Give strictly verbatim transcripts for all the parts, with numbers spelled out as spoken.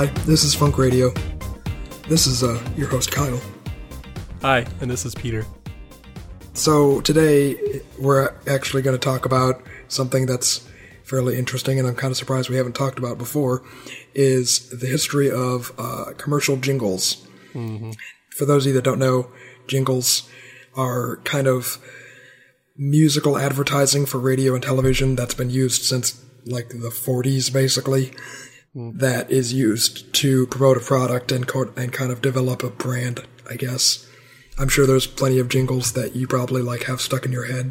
Hi, this is Funk Radio. This is uh, your host, Kyle. Hi, and this is Peter. So today, we're actually going to talk about something that's fairly interesting, and I'm kind of surprised we haven't talked about before, is the history of uh, commercial jingles. Mm-hmm. For those of you that don't know, jingles are kind of musical advertising for radio and television that's been used since, like, the forties, basically, mm. that is used to promote a product and, co- and kind of develop a brand, I guess. I'm sure there's plenty of jingles that you probably, like, have stuck in your head.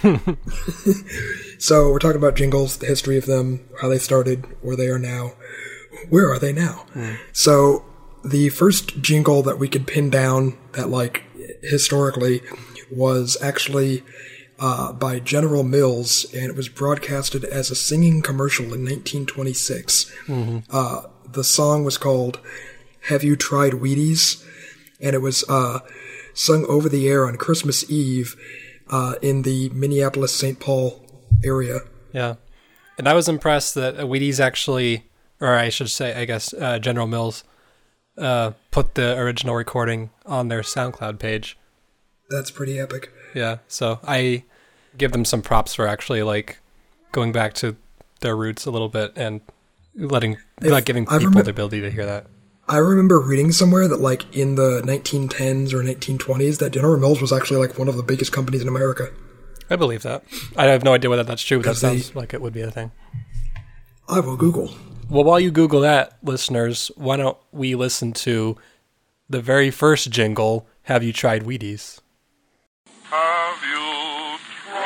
So we're talking about jingles, the history of them, how they started, where they are now. Where are they now? Mm. So the first jingle that we could pin down that, like, historically was actually uh, by General Mills, and it was broadcasted as a singing commercial in nineteen twenty-six. Mm-hmm. Uh, the song was called Have You Tried Wheaties? And it was uh, sung over the air on Christmas Eve uh, in the Minneapolis-Saint Paul area. Yeah. And I was impressed that Wheaties actually, or I should say, I guess, uh, General Mills, uh, put the original recording on their SoundCloud page. That's pretty epic. Yeah. So I give them some props for actually, like, going back to their roots a little bit and letting, if, like, giving people remember, the ability to hear that. I remember reading somewhere that, like, in the nineteen tens or nineteen twenties, that General Mills was actually, like, one of the biggest companies in America. I believe that. I have no idea whether that's true, but that sounds they, like it would be a thing. I will Google. Well, while you Google that, listeners, why don't we listen to the very first jingle, Have You Tried Wheaties? Have you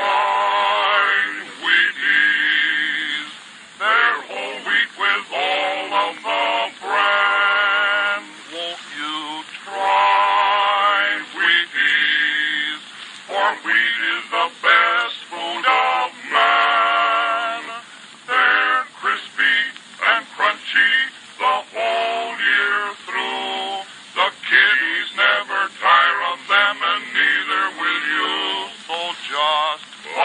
tried Wheaties? They're whole wheat with all of the bran. Won't you try Wheaties? For wheat is the best food of man. They're crispy and crunchy the whole year through. The kiddies never tire of them, and neither will you. So just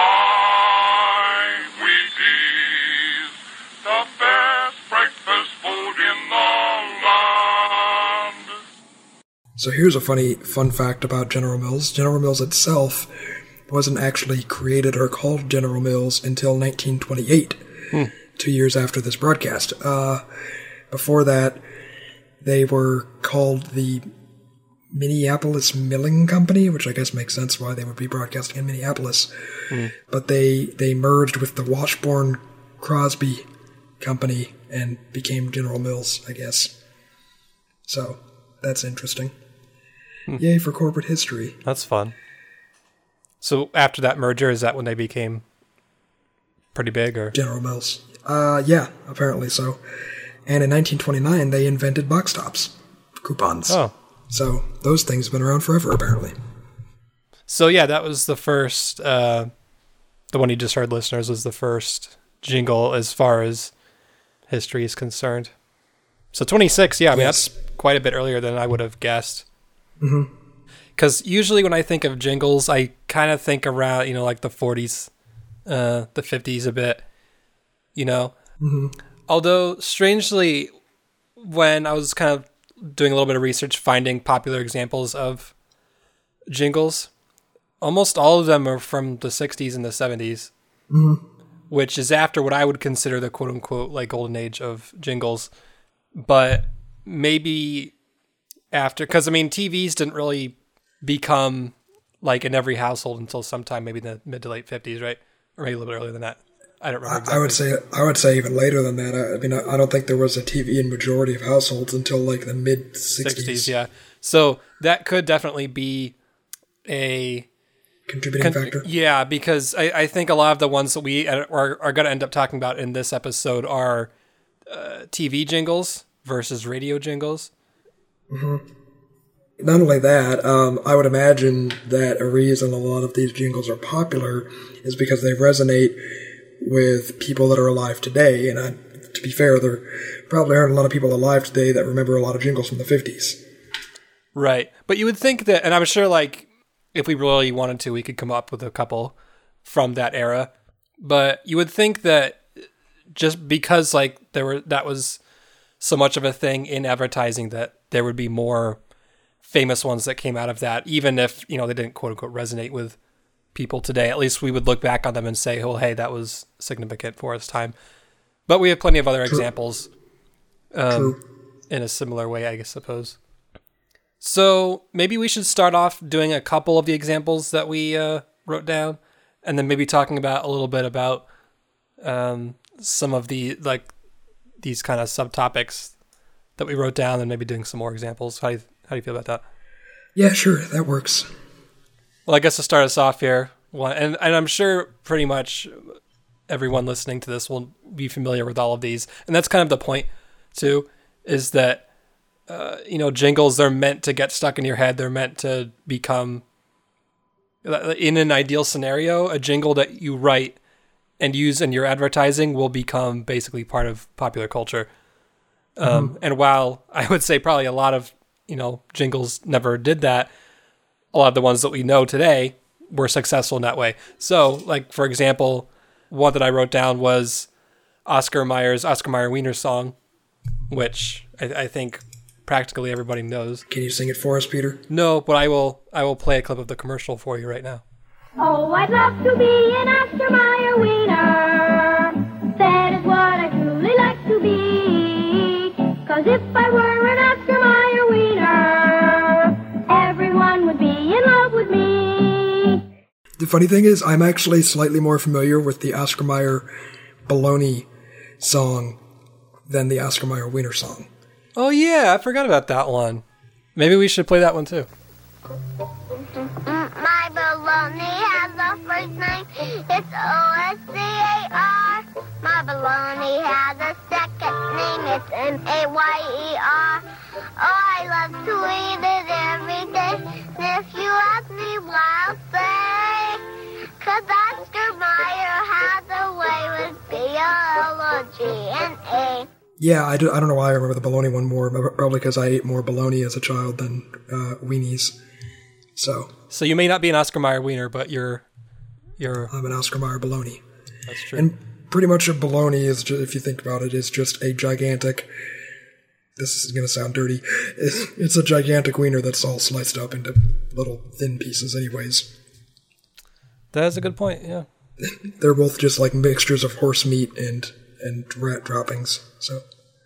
buy Wheaties, the best breakfast food in the land. So here's a funny fun fact about General Mills. General Mills itself wasn't actually created or called General Mills until nineteen twenty-eight, hmm. two years after this broadcast. Uh, before that, they were called the Minneapolis Milling Company, which I guess makes sense why they would be broadcasting in Minneapolis. Hmm. But they, they merged with the Washburn Crosby Company and became General Mills, I guess. So, that's interesting. Hmm. Yay for corporate history. That's fun. So after that merger, is that when they became pretty big, or General Mills? Uh, yeah, apparently so. And in nineteen twenty-nine, they invented box tops, coupons. Oh. So those things have been around forever, apparently. So yeah, that was the first, uh, the one you just heard, listeners, was the first jingle as far as history is concerned. So twenty-six, yeah, I mean, yes. That's quite a bit earlier than I would have guessed. Mm-hmm. Because usually when I think of jingles, I kind of think around, you know, like the forties, uh, the fifties a bit, you know. Mm-hmm. Although, strangely, when I was kind of doing a little bit of research, finding popular examples of jingles, almost all of them are from the sixties and the seventies, mm-hmm. which is after what I would consider the quote-unquote, like, golden age of jingles. But maybe after, because, I mean, T Vs didn't really become like in every household until sometime maybe in the mid to late fifties, right? Or maybe a little bit earlier than that. I don't remember exactly. I would say I would say even later than that. I, I mean, I, I don't think there was a T V in majority of households until like the mid sixties. Yeah. So that could definitely be a contributing con- factor. Yeah, because I, I think a lot of the ones that we are, are going to end up talking about in this episode are uh, T V jingles versus radio jingles. Mm-hmm. Not only that, um, I would imagine that a reason a lot of these jingles are popular is because they resonate with people that are alive today. And I, to be fair, there probably aren't a lot of people alive today that remember a lot of jingles from the fifties. Right. But you would think that, and I'm sure, like, if we really wanted to, we could come up with a couple from that era. But you would think that just because, like, there were that was so much of a thing in advertising that there would be more famous ones that came out of that, even if, you know, they didn't quote unquote resonate with people today. At least we would look back on them and say, oh, hey, that was significant for its time. But we have plenty of other True. examples um, in a similar way, I guess, suppose. So maybe we should start off doing a couple of the examples that we uh, wrote down, and then maybe talking about a little bit about um, some of the, like, these kind of subtopics that we wrote down, and maybe doing some more examples. How do you, how do you feel about that? Yeah, sure. That works. Well, I guess to start us off here, one, and, and I'm sure pretty much everyone listening to this will be familiar with all of these. And that's kind of the point, too, is that, uh, you know, jingles, they're meant to get stuck in your head. They're meant to become, in an ideal scenario, a jingle that you write and use in your advertising will become basically part of popular culture. Um, mm-hmm. And while I would say probably a lot of, you know, jingles never did that, a lot of the ones that we know today were successful in that way. So, like, for example, one that I wrote down was Oscar Mayer's Oscar Mayer Wiener song, which I, I think practically everybody knows. Can you sing it for us, Peter? No, but I will I will play a clip of the commercial for you right now. Oh, I'd love to be an Oscar Mayer Wiener. That is what I truly like to be. 'Cause if I were an Oscar Mayer Wiener, everyone would be in love with me. The funny thing is, I'm actually slightly more familiar with the Oscar Mayer Bologna song than the Oscar Mayer Wiener song. Oh yeah, I forgot about that one. Maybe we should play that one too. My bologna has a first name, it's O S C A R. My bologna has a second name, it's M A Y E R. Oh, I love to eat it every day, and if you ask me why, I'll say, 'cause Oscar Mayer has a way with B O L O G N A. Yeah, I, do, I don't know why I remember the bologna one more, probably because I ate more bologna as a child than uh, weenies. So So you may not be an Oscar Mayer Wiener, but you're you're I'm an Oscar Mayer bologna. That's true. And pretty much a bologna is, just, if you think about it, is just a gigantic, this is going to sound dirty, it's, it's a gigantic wiener that's all sliced up into little thin pieces anyways. That's a good point, yeah. They're both just like mixtures of horse meat and, and rat droppings, so.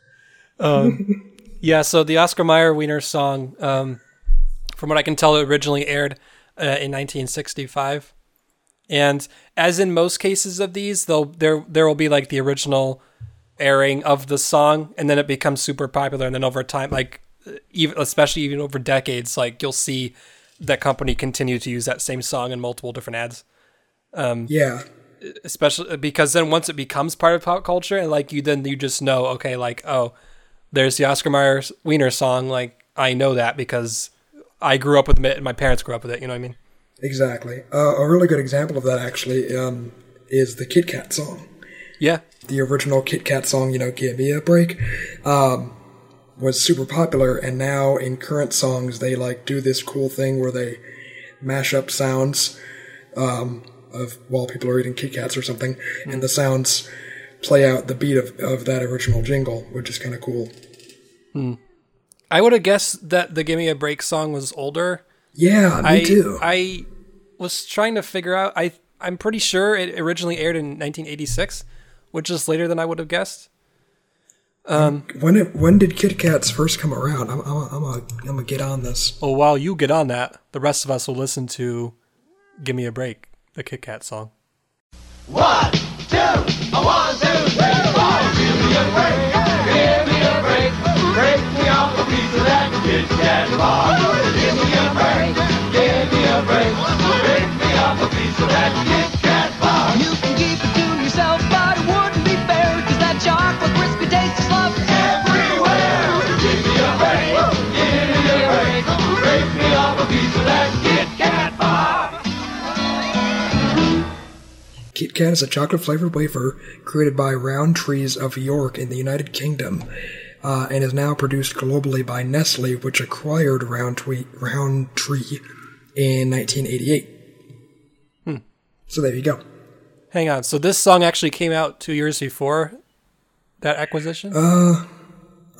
Um, yeah, so the Oscar Mayer Wiener song, um, from what I can tell, it originally aired uh, in nineteen sixty-five. And as in most cases of these, though, there there will be like the original airing of the song, and then it becomes super popular. And then over time, like even especially even over decades, like you'll see that company continue to use that same song in multiple different ads. Um, yeah. Especially because then once it becomes part of pop culture, and like you then you just know, okay, like, oh, there's the Oscar Mayer Wiener song. Like I know that because I grew up with it and my parents grew up with it. You know what I mean? Exactly. Uh, a really good example of that, actually, um, is the Kit Kat song. Yeah. The original Kit Kat song, you know, Give Me a Break, um, was super popular, and now in current songs, they, like, do this cool thing where they mash up sounds um, of while people are eating Kit Kats or something, mm. and the sounds play out the beat of, of that original jingle, which is kind of cool. Hmm. I would have guessed that the Give Me a Break song was older. Yeah, me I, too. I was trying to figure out. I I'm pretty sure it originally aired in nineteen eighty-six, which is later than I would have guessed. Um, when it, when did Kit Kats first come around? I'm I'm a, I'm a, I'm gonna get on this. Well, while you get on that, the rest of us will listen to "Give Me a Break," the Kit Kat song. One, two, a one, two, three, four. Give me a break, give me a break, break me off a piece of that Kit Kat bar. Give me a break, give me a break, break me off a piece of that Kit Kat bar. You can keep it to yourself, but it wouldn't be fair, 'cause that chocolate crispy taste is love everywhere. Give me a break, give me a break, break me off a piece of that Kit Kat bar. Kit Kat is a chocolate-flavored wafer created by Rowntree's of York in the United Kingdom, uh, and is now produced globally by Nestle, which acquired Rowntree, Rowntree in nineteen eighty-eight. Hmm. So there you go. Hang on. So this song actually came out two years before that acquisition? Uh,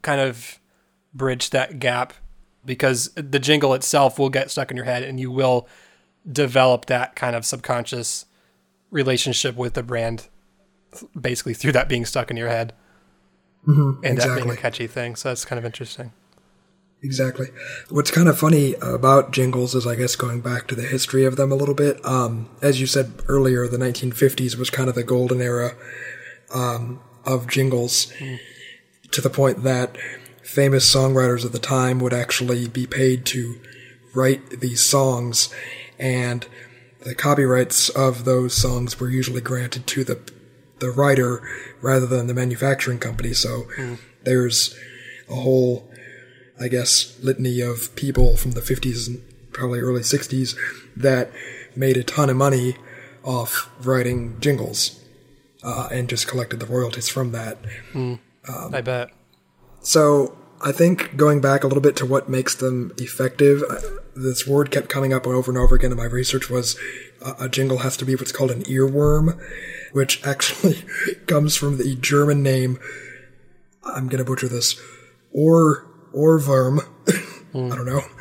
kind of bridge that gap, because the jingle itself will get stuck in your head and you will develop that kind of subconscious relationship with the brand basically through that being stuck in your head. Mm-hmm, and exactly. that being a catchy thing. So that's kind of interesting. Exactly. What's kind of funny about jingles is, I guess, going back to the history of them a little bit. Um, as you said earlier, the nineteen fifties was kind of the golden era um, of jingles, mm. to the point that famous songwriters of the time would actually be paid to write these songs, and the copyrights of those songs were usually granted to the the writer rather than the manufacturing company. So mm. there's a whole, I guess, litany of people from the fifties and probably early sixties that made a ton of money off writing jingles uh, and just collected the royalties from that. Mm. Um, I bet. So I think going back a little bit to what makes them effective, uh, this word kept coming up over and over again in my research, was uh, a jingle has to be what's called an earworm, which actually comes from the German name, I'm going to butcher this, or Ohrwurm. Mm. I don't know.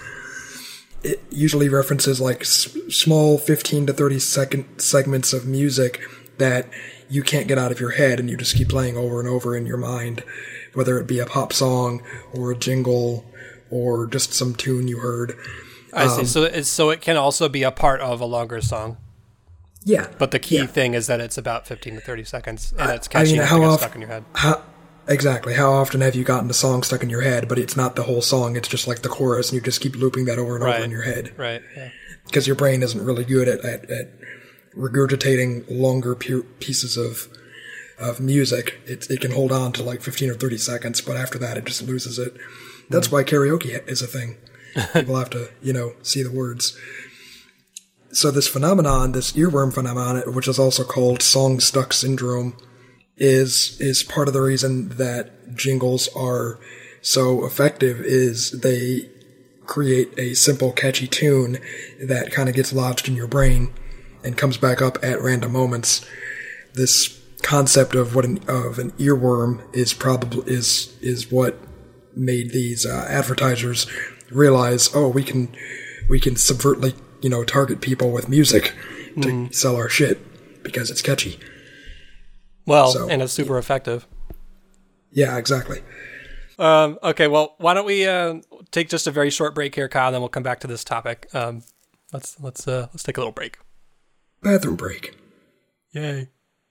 It usually references like s- small fifteen to thirty second segments of music that you can't get out of your head and you just keep playing over and over in your mind, whether it be a pop song or a jingle or just some tune you heard. I um, see. So it's, so it can also be a part of a longer song. Yeah. But the key yeah. thing is that it's about fifteen to thirty seconds and I, it's catchy I mean, enough how to get oft- stuck in your head. How, exactly. How often have you gotten a song stuck in your head, but it's not the whole song, it's just like the chorus, and you just keep looping that over and right. over in your head? Right. Yeah. Because your brain isn't really good at, at, at regurgitating longer pu- pieces of of music. It, it can hold on to like fifteen or thirty seconds, but after that it just loses it. That's mm. why karaoke is a thing. People have to, you know, see the words. So this phenomenon, this earworm phenomenon, which is also called song stuck syndrome, is is part of the reason that jingles are so effective. Is they create a simple, catchy tune that kind of gets lodged in your brain and comes back up at random moments. This concept of what an of an earworm is probably is is what made these uh, advertisers realize, oh, we can we can subvertly, you know, target people with music to mm. sell our shit because it's catchy. Well, so, and it's super effective. Yeah, exactly. Um, okay, well, why don't we uh, take just a very short break here, Kyle, and then we'll come back to this topic. Um, let's let's uh, let's take a little break. Bathroom break. Yay.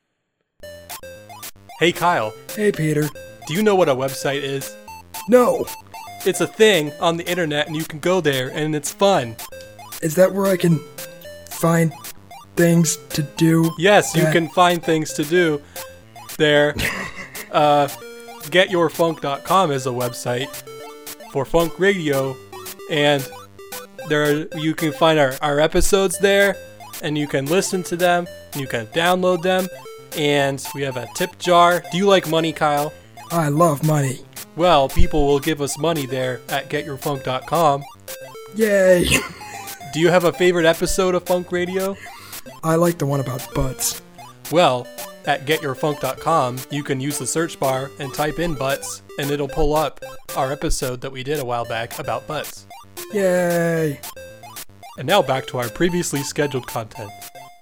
Hey, Kyle. Hey, Peter. Do you know what a website is? No. It's a thing on the internet, and you can go there, and it's fun. Is that where I can find things to do? Yes, that? You can find things to do there. uh, get your funk dot com is a website for funk radio, and there are, you can find our, our episodes there, and you can listen to them, and you can download them, and we have a tip jar. Do you like money, Kyle? I love money. Well, people will give us money there at get your funk dot com. Yay! Do you have a favorite episode of Funk Radio? I like the one about butts. Well, at get your funk dot com, you can use the search bar and type in butts, and it'll pull up our episode that we did a while back about butts. Yay! And now back to our previously scheduled content.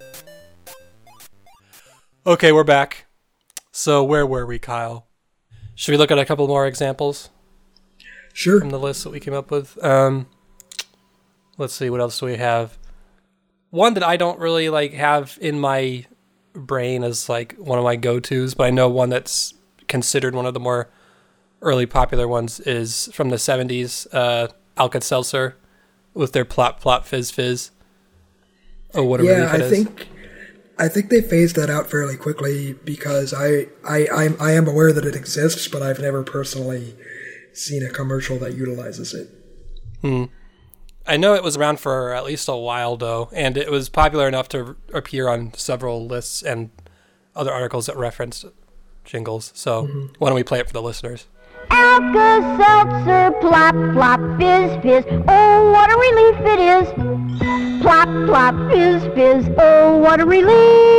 Okay, we're back. So where were we, Kyle? Should we look at a couple more examples? Sure. From the list that we came up with? Um, let's see, what else do we have? One that I don't really like have in my brain as like one of my go-tos, but I know one that's considered one of the more early popular ones is from the seventies, uh, Alka-Seltzer with their plop plop fizz fizz. Oh, what a yeah, relief it I is. think I think they phased that out fairly quickly because I I I'm, I am aware that it exists, but I've never personally seen a commercial that utilizes it. Hmm. I know it was around for at least a while, though, and it was popular enough to appear on several lists and other articles that referenced jingles. So mm-hmm. why don't we play it for the listeners? Alka-Seltzer, plop, plop, fizz, fizz, oh, what a relief it is. Plop, plop, fizz, fizz, oh, what a relief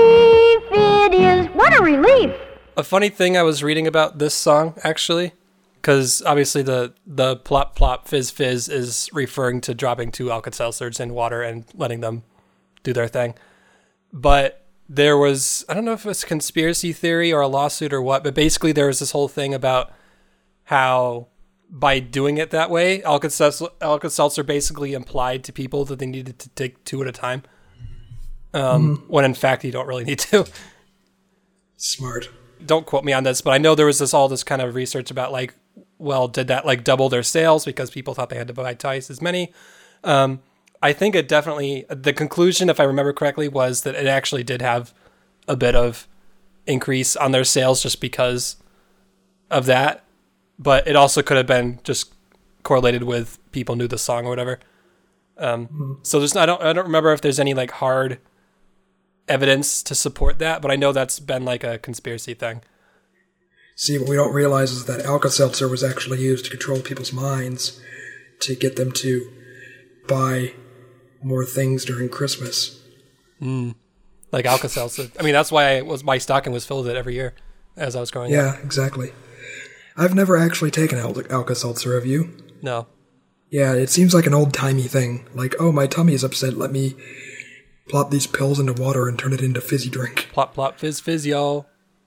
it is. What a relief. A funny thing I was reading about this song, actually, because obviously the the plop plop fizz fizz is referring to dropping two Alka-Seltzers in water and letting them do their thing. But there was, I don't know if it was a conspiracy theory or a lawsuit or what, but basically there was this whole thing about how by doing it that way, Alka-Seltzer, Alka-Seltzer basically implied to people that they needed to take two at a time, um, mm. when in fact you don't really need to. Smart. Don't quote me on this, but I know there was this all this kind of research about like, well, did that like double their sales because people thought they had to buy twice as many? Um, I think it definitely, the conclusion, if I remember correctly, was that it actually did have a bit of increase on their sales just because of that. But it also could have been just correlated with people knew the song or whatever. Um, mm-hmm. So there's, I don't, I don't remember if there's any like hard evidence to support that, but I know that's been like a conspiracy thing. See, what we don't realize is that Alka-Seltzer was actually used to control people's minds to get them to buy more things during Christmas. Mm. Like Alka-Seltzer. I mean, that's why I was, my stocking was filled with it every year as I was growing yeah, up. Yeah, exactly. I've never actually taken Al- Alka-Seltzer, have you? No. Yeah, it seems like an old-timey thing. Like, oh, my tummy is upset, let me plop these pills into water and turn it into fizzy drink. Plop, plop, fizz, fizz, y'all.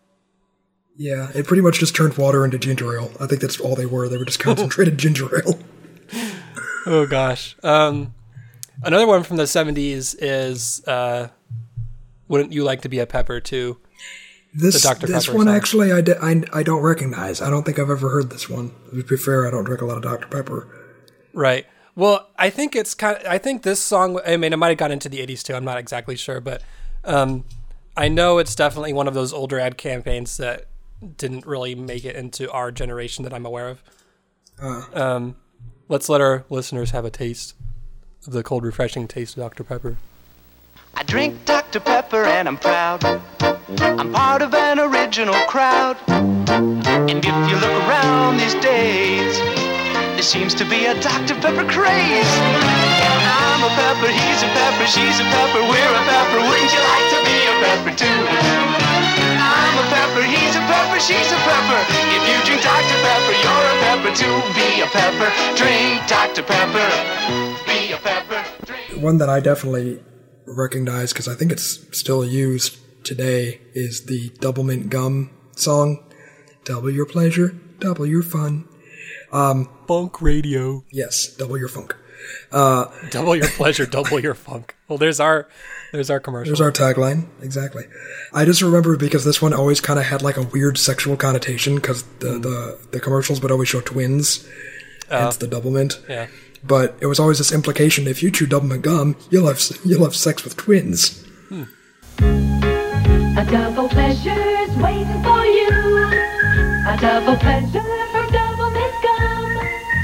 Yeah, it pretty much just turned water into ginger ale. I think that's all they were. They were just concentrated ginger ale. Oh, gosh. Um, another one from the seventies is uh, Wouldn't You Like to Be a Pepper, too? This, the Doctor this Pepper one, song. actually, I, d- I, I don't recognize. I don't think I've ever heard this one. To be fair, I don't drink a lot of Doctor Pepper. Right. Well, I think it's kind of, I think this song, I mean, it might have gone into the eighties too. I'm not exactly sure, but um, I know it's definitely one of those older ad campaigns that didn't really make it into our generation that I'm aware of. Uh. Um, let's let our listeners have a taste of the cold, refreshing taste of Doctor Pepper. I drink Doctor Pepper and I'm proud. I'm part of an original crowd. And if you look around these days, there seems to be a Doctor Pepper craze. I'm a pepper, he's a pepper, she's a pepper, we're a pepper. Wouldn't you like to be a pepper too? I'm a pepper, he's a pepper, she's a pepper. If you drink Doctor Pepper, you're a pepper too. Be a pepper, drink Doctor Pepper. Be a pepper, drink. One that I definitely recognize, because I think it's still used today, is the Double Mint Gum song. Double your pleasure, double your fun. Um, funk radio. Yes, double your funk. Uh, double your pleasure, double your funk. Well, there's our, there's our commercial. There's our tagline, exactly. I just remember because this one always kind of had like a weird sexual connotation because the, mm. the the commercials would always show twins, uh, hence the double mint. Yeah. But it was always this implication: if you chew double mint gum, you'll have you'll have sex with twins. Hmm. A double pleasure's waiting for you. A double pleasure from double mint gum.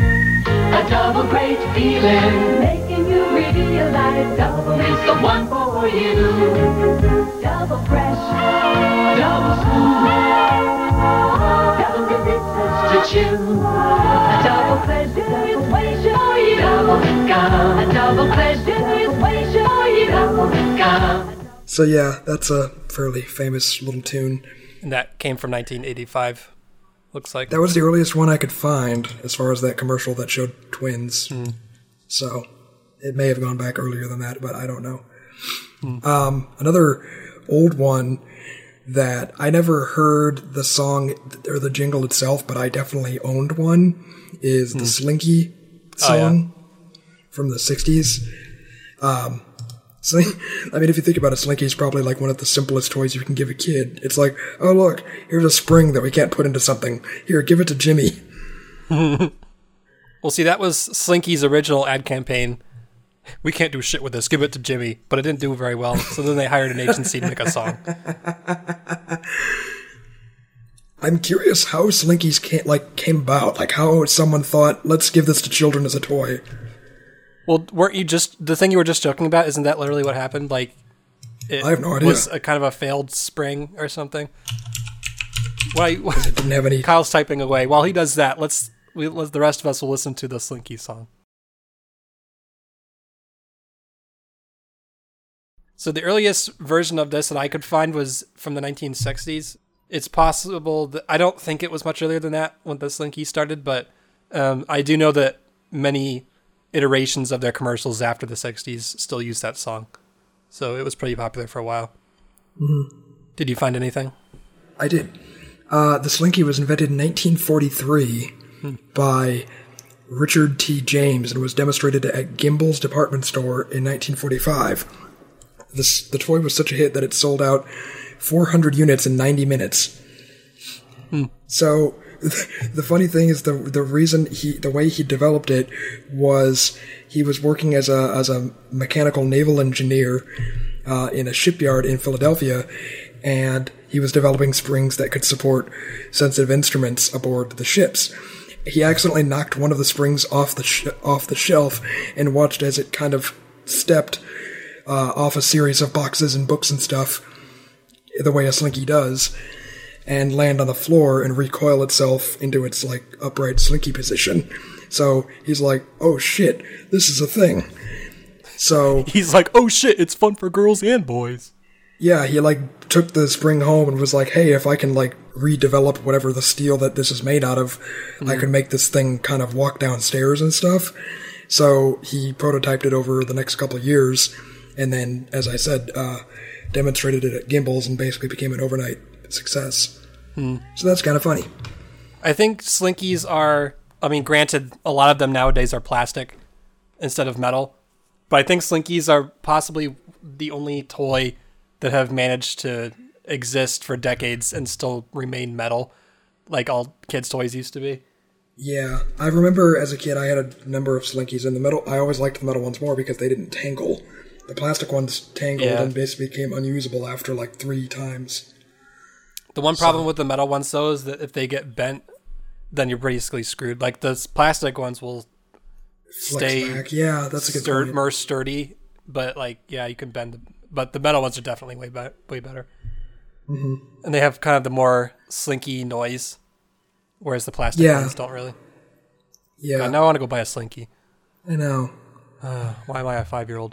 A double great feeling, making you realize double is the one for you. Double fresh, double smooth, double delicious to chew. A double pleasure is waiting for you. Double mint gum. A double pleasure is waiting for you. Double mint gum. So yeah, that's a fairly famous little tune. And that came from nineteen eighty-five, looks like. That was the earliest one I could find as far as that commercial that showed twins. Mm. So it may have gone back earlier than that, but I don't know. Mm. Um, another old one that I never heard the song or the jingle itself, but I definitely owned one, is mm. the Slinky song oh, yeah. from the sixties. Um, So, I mean, if you think about it, Slinky is probably like one of the simplest toys you can give a kid. It's like, oh, look, here's a spring that we can't put into something. Here, give it to Jimmy. Well, see, that was Slinky's original ad campaign. We can't do shit with this. Give it to Jimmy. But it didn't do very well. So then they hired an agency to make a song. I'm curious how Slinky's came, like, came about. Like, how someone thought, let's give this to children as a toy. Well, weren't you just, the thing you were just joking about, isn't that literally what happened? Like, it I have no idea. was a kind of a failed spring or something. Why? It didn't have any. Kyle's typing away. While he does that, let's, we, let's, the rest of us will listen to the Slinky song. So the earliest version of this that I could find was from the nineteen sixties. it's possible that I don't think it was much earlier than that when the Slinky started, but um, I do know that many iterations of their commercials after the sixties still use that song. So it was pretty popular for a while. Mm-hmm. Did you find anything? I did. Uh, the Slinky was invented in nineteen forty-three hmm. by Richard T. James and was demonstrated at Gimbel's department store in nineteen forty-five. This, the toy was such a hit that it sold out four hundred units in ninety minutes. Hmm. So the funny thing is the the reason he the way he developed it was he was working as a as a mechanical naval engineer uh, in a shipyard in Philadelphia, and he was developing springs that could support sensitive instruments aboard the ships. He accidentally knocked one of the springs off the sh- off the shelf and watched as it kind of stepped uh, off a series of boxes and books and stuff, the way a Slinky does, and land on the floor and recoil itself into its like upright Slinky position. So he's like, "Oh shit, this is a thing." So he's like, "Oh shit, it's fun for girls and boys." Yeah, he like took the spring home and was like, "Hey, if I can like redevelop whatever the steel that this is made out of, mm. I could make this thing kind of walk downstairs and stuff." So he prototyped it over the next couple of years, and then, as I said, uh, demonstrated it at Gimbel's and basically became an overnight success. Mm. So that's kind of funny. I think Slinkies are, I mean, granted, a lot of them nowadays are plastic instead of metal, but I think Slinkies are possibly the only toy that have managed to exist for decades and still remain metal, like all kids' toys used to be. Yeah, I remember as a kid I had a number of Slinkies, and the metal, I always liked the metal ones more because they didn't tangle. The plastic ones tangled yeah. and basically became unusable after like three times. The one problem so. with the metal ones, though, is that if they get bent, then you're basically screwed. Like, the plastic ones will Flex stay back. Yeah, that's a good stur- point. more sturdy, but, like, yeah, you can bend them. But the metal ones are definitely way, be- way better. Mm-hmm. And they have kind of the more slinky noise, whereas the plastic yeah. ones don't really. Yeah. God, now I want to go buy a Slinky. I know. Uh, why am I a five-year-old?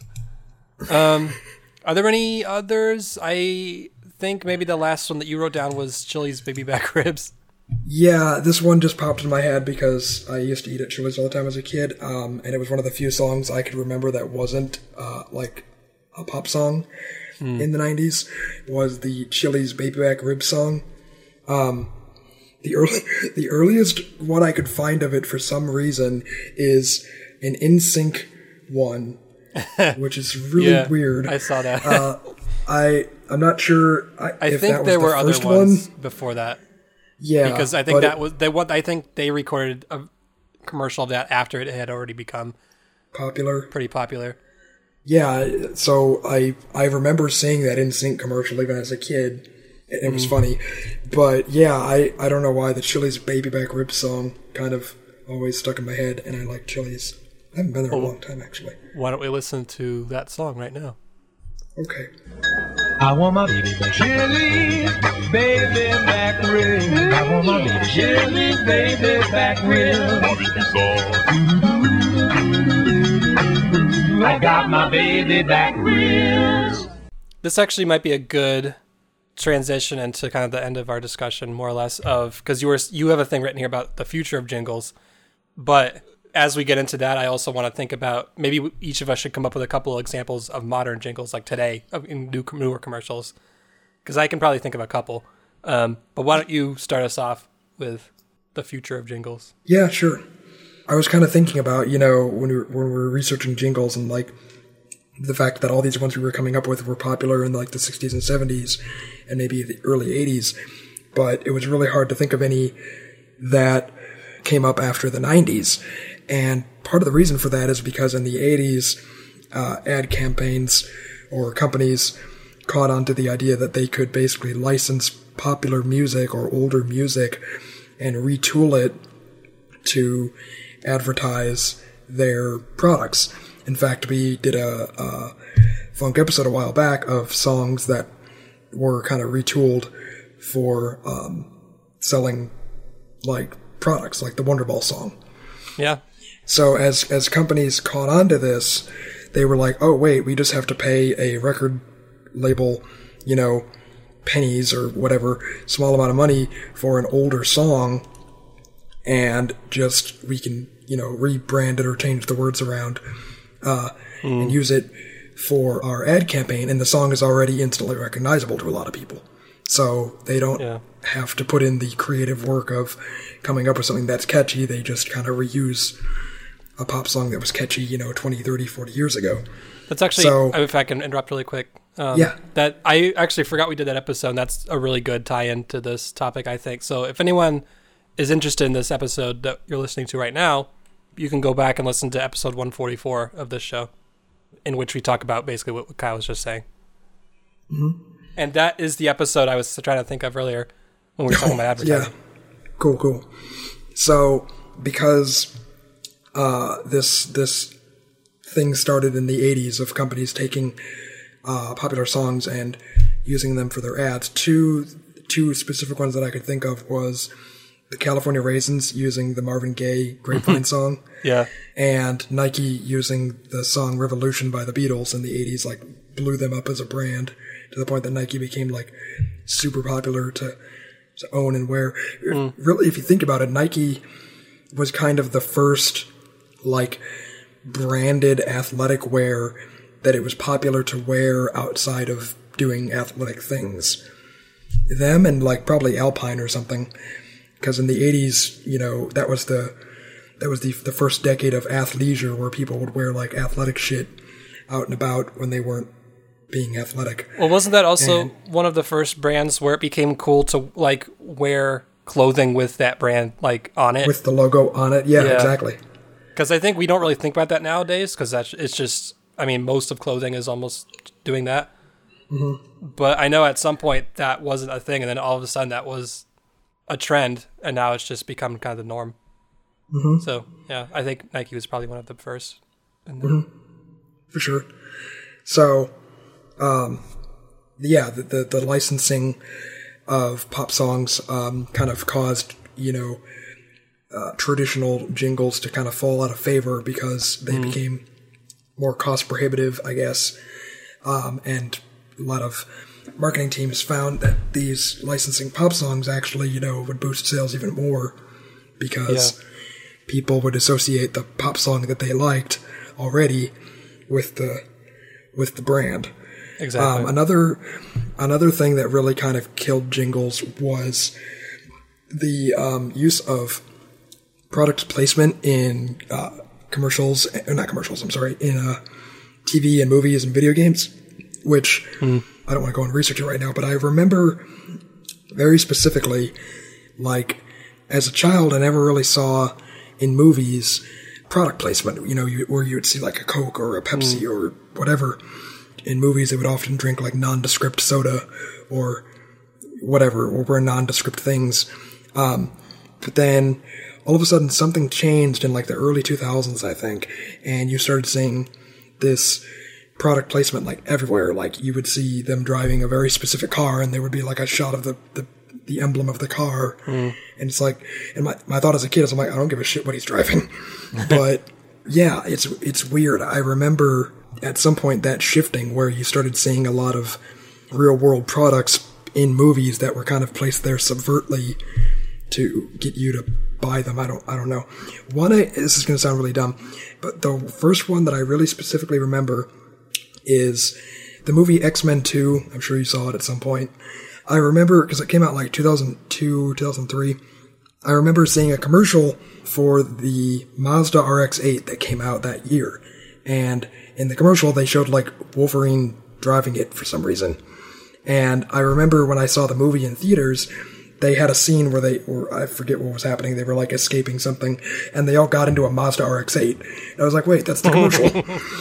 Um, are there any others? I think maybe the last one that you wrote down was Chili's baby back ribs. Yeah, this one just popped in my head because I used to eat at Chili's all the time as a kid, um, and it was one of the few songs I could remember that wasn't uh, like a pop song mm. in the nineties, was the Chili's baby back ribs song. Um, the early, the earliest one I could find of it for some reason is an N Sync one, which is really yeah, weird. I saw that. uh, I I'm not sure. I, I if think that was there the were other first ones one. before that. Yeah, because I think that it, was they. What I think they recorded a commercial of that after it had already become popular, pretty popular. Yeah, so I I remember seeing that N Sync commercial even as a kid. It, it was mm. funny, but yeah, I, I don't know why the Chili's baby back ribs song kind of always stuck in my head, and I like Chili's. I haven't been there oh, a long time actually. Why don't we listen to that song right now? Okay. I want my baby back. Chili's baby back ribs. I want my baby. Chili's baby back ribs. I got my baby back ribs. This actually might be a good transition into kind of the end of our discussion, more or less, of because you were you have a thing written here about the future of jingles, but as we get into that, I also want to think about maybe each of us should come up with a couple of examples of modern jingles, like today, in new, newer commercials, because I can probably think of a couple. Um, but why don't you start us off with the future of jingles? Yeah, sure. I was kind of thinking about, you know, when we were, when we were researching jingles and like the fact that all these ones we were coming up with were popular in like the sixties and seventies and maybe the early eighties, but it was really hard to think of any that came up after the nineties. And part of the reason for that is because in the eighties, uh, ad campaigns or companies caught on to the idea that they could basically license popular music or older music and retool it to advertise their products. In fact, we did a, a funk episode a while back of songs that were kind of retooled for um, selling like products, like the Wonderball song. Yeah. So as as companies caught on to this, they were like, oh, wait, we just have to pay a record label, you know, pennies or whatever, small amount of money for an older song, and just we can, you know, rebrand it or change the words around uh, mm. and use it for our ad campaign, and the song is already instantly recognizable to a lot of people. So they don't yeah. have to put in the creative work of coming up with something that's catchy. They just kind of reuse a pop song that was catchy, you know, twenty, thirty, forty years ago. That's actually, so, if I can interrupt really quick. Um, yeah. That I actually forgot we did that episode, and that's a really good tie-in to this topic, I think. So if anyone is interested in this episode that you're listening to right now, you can go back and listen to episode one forty-four of this show, in which we talk about basically what Kyle was just saying. Mm-hmm. And that is the episode I was trying to think of earlier when we were talking about advertising. Yeah. Cool, cool. So, because uh, this this thing started in the eighties of companies taking uh, popular songs and using them for their ads, two two specific ones that I could think of was the California Raisins using the Marvin Gaye Grapevine song. Yeah. And Nike using the song Revolution by the Beatles in the eighties, like, blew them up as a brand to the point that Nike became, like, super popular to, to own and wear. Mm. Really, if you think about it, Nike was kind of the first, like, branded athletic wear that it was popular to wear outside of doing athletic things. Them and, like, probably Alpine or something. Because in the eighties, you know, that was the that was the the first decade of athleisure, where people would wear like athletic shit out and about when they weren't being athletic. Well, wasn't that also and, one of the first brands where it became cool to like wear clothing with that brand like on it, with the logo on it? Yeah, yeah. Exactly. Because I think we don't really think about that nowadays. Because that's it's just, I mean, most of clothing is almost doing that. Mm-hmm. But I know at some point that wasn't a thing, and then all of a sudden that was a trend, and now it's just become kind of the norm. Mm-hmm. So, yeah, I think Nike was probably one of the first. Mm-hmm. For sure. So, um, yeah, the, the, the licensing of pop songs um, kind of caused, you know, uh, traditional jingles to kind of fall out of favor because they mm-hmm. became more cost prohibitive, I guess, um, and a lot of marketing teams found that these licensing pop songs actually, you know, would boost sales even more because yeah. people would associate the pop song that they liked already with the with the brand. Exactly. Um, another another thing that really kind of killed jingles was the um, use of product placement in uh, commercials, or not commercials, I'm sorry, in uh, T V and movies and video games, which mm. I don't want to go and research it right now, but I remember very specifically, like, as a child, I never really saw in movies product placement, you know, you, where you would see like a Coke or a Pepsi mm. or whatever. In movies, they would often drink like nondescript soda or whatever, or wear nondescript things. Um, but then all of a sudden something changed in like the early two thousands, I think, and you started seeing this product placement like everywhere. Like you would see them driving a very specific car and there would be like a shot of the, the, the emblem of the car. Mm. And it's like, and my, my thought as a kid is I'm like, I don't give a shit what he's driving. But yeah, it's, it's weird. I remember at some point that shifting where you started seeing a lot of real world products in movies that were kind of placed there subvertly to get you to buy them. I don't, I don't know. One, I, this is going to sound really dumb, but the first one that I really specifically remember is the movie X-Men two. I'm sure you saw it at some point. I remember, because it came out like two thousand two, two thousand three. I remember seeing a commercial for the Mazda R X eight that came out that year. And in the commercial, they showed like Wolverine driving it for some reason. And I remember when I saw the movie in theaters, they had a scene where they, or I forget what was happening, they were like escaping something, and they all got into a Mazda R X eight. And I was like, wait, that's the commercial.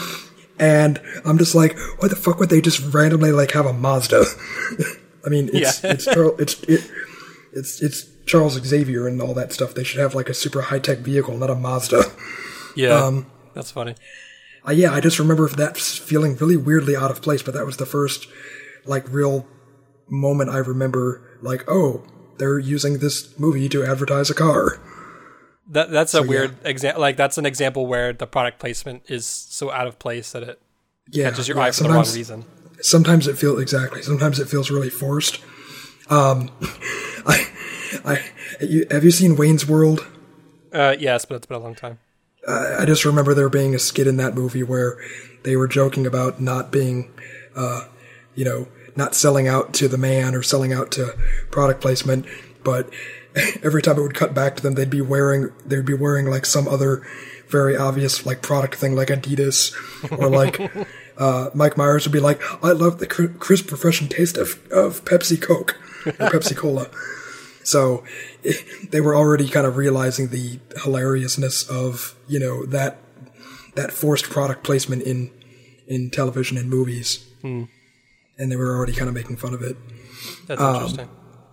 And I'm just like, why the fuck would they just randomly like have a Mazda? I mean, it's yeah. it's Charles, it's it, it's it's Charles Xavier and all that stuff. They should have like a super high tech vehicle, not a Mazda. Yeah, um, that's funny. Uh, yeah, I just remember that feeling really weirdly out of place. But that was the first like real moment I remember. Like, oh, they're using this movie to advertise a car. That that's so, a weird yeah. example. Like that's an example where the product placement is so out of place that it yeah, catches your yeah, eye for the wrong reason. Sometimes it feels exactly. Sometimes it feels really forced, Um, I, I, you, have you seen Wayne's World? Uh, yes, but it's been a long time. Uh, I just remember there being a skit in that movie where they were joking about not being, uh, you know, not selling out to the man or selling out to product placement, but every time it would cut back to them, they'd be wearing, they'd be wearing like some other very obvious like product thing like Adidas or like, uh, Mike Myers would be like, I love the cr- crisp, refreshing taste of, of Pepsi Coke or Pepsi Cola. So it, they were already kind of realizing the hilariousness of, you know, that, that forced product placement in, in television and movies. Hmm. And they were already kind of making fun of it. That's um, interesting.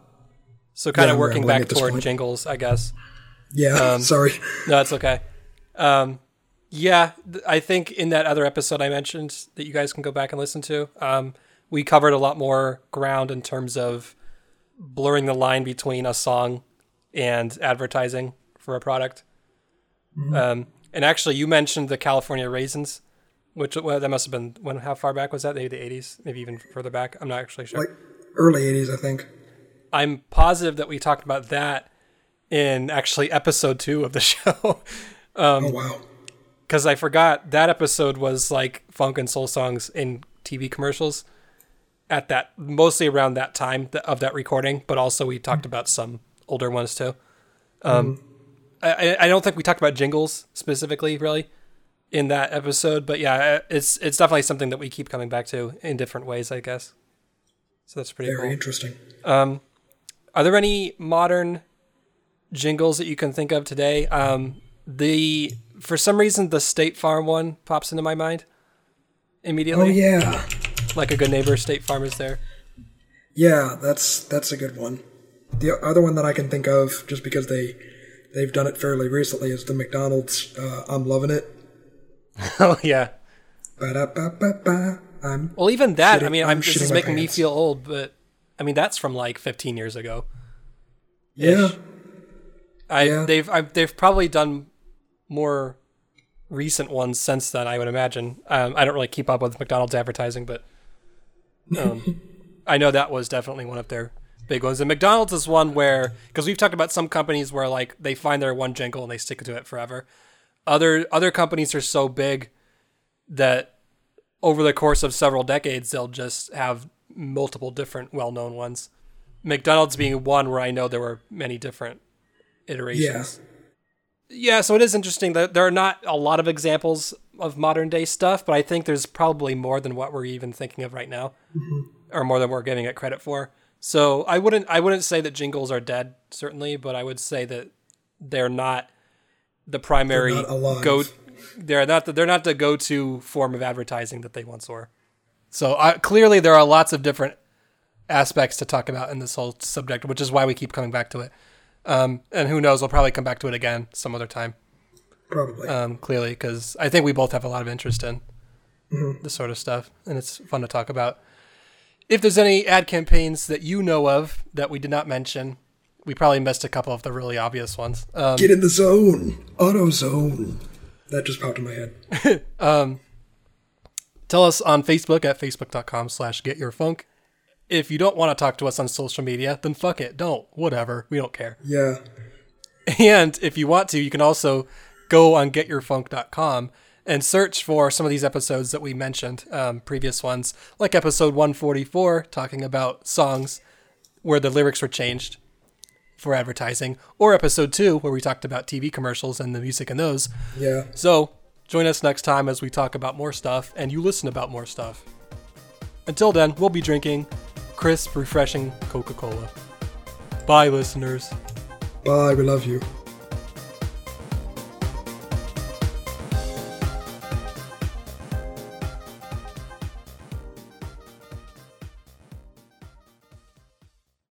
So kind yeah, of working back toward point. jingles, I guess. Yeah, um, sorry. No, it's okay. Um, yeah, th- I think in that other episode I mentioned that you guys can go back and listen to, um, we covered a lot more ground in terms of blurring the line between a song and advertising for a product. Mm-hmm. Um, and actually, you mentioned the California Raisins, which well, that must have been, when? How far back was that? Maybe the eighties? Maybe even further back? I'm not actually sure. Like early eighties, I think. I'm positive that we talked about that in actually episode two of the show. um, oh, wow. Because I forgot that episode was like funk and soul songs in T V commercials at that, mostly around that time of that recording, but also we talked about some older ones too. Um, mm. I, I don't think we talked about jingles specifically, really, in that episode, but yeah, it's it's definitely something that we keep coming back to in different ways, I guess. So that's pretty Very cool. interesting. Um, are there any modern jingles that you can think of today? Um, the for some reason the State Farm one pops into my mind immediately. Oh yeah, like a good neighbor, State Farm is there. Yeah, that's that's a good one. The other one that I can think of, just because they they've done it fairly recently, is the McDonald's uh, "I'm Loving It." Oh yeah. Ba-da-ba-ba-ba. I'm well, even that. shitting, I mean, I'm I'm, this is my making pants. me feel old, but I mean that's from like fifteen years ago. Yeah. I yeah. they've I, they've probably done more recent ones since then, I would imagine. Um, I don't really keep up with McDonald's advertising, but um, I know that was definitely one of their big ones. And McDonald's is one where, because we've talked about some companies where like they find their one jingle and they stick to it forever. Other other companies are so big that over the course of several decades, they'll just have multiple different well-known ones. McDonald's being one where I know there were many different iterations. Yeah. Yeah, so it is interesting that there are not a lot of examples of modern day stuff, but I think there's probably more than what we're even thinking of right now, mm-hmm. or more than we're giving it credit for. So I wouldn't I wouldn't say that jingles are dead, certainly, but I would say that they're not the primary they're not alive. go. They're not the, they're not the go-to form of advertising that they once were. So uh, clearly, there are lots of different aspects to talk about in this whole subject, which is why we keep coming back to it. Um, and who knows, we'll probably come back to it again some other time. Probably. Um, clearly, because I think we both have a lot of interest in mm-hmm. this sort of stuff, and it's fun to talk about. If there's any ad campaigns that you know of that we did not mention, we probably missed a couple of the really obvious ones. Um, Get in the zone. AutoZone. That just popped in my head. um, tell us on Facebook at facebook.com slash getyourfunk. If you don't want to talk to us on social media, then fuck it. Don't. Whatever. We don't care. Yeah. And if you want to, you can also go on get your funk dot com and search for some of these episodes that we mentioned, um, previous ones, like episode one forty-four, talking about songs where the lyrics were changed for advertising, or episode two, where we talked about T V commercials and the music in those. Yeah. So join us next time as we talk about more stuff and you listen about more stuff. Until then, we'll be drinking crisp, refreshing Coca-Cola. Bye, listeners. Bye, we love you.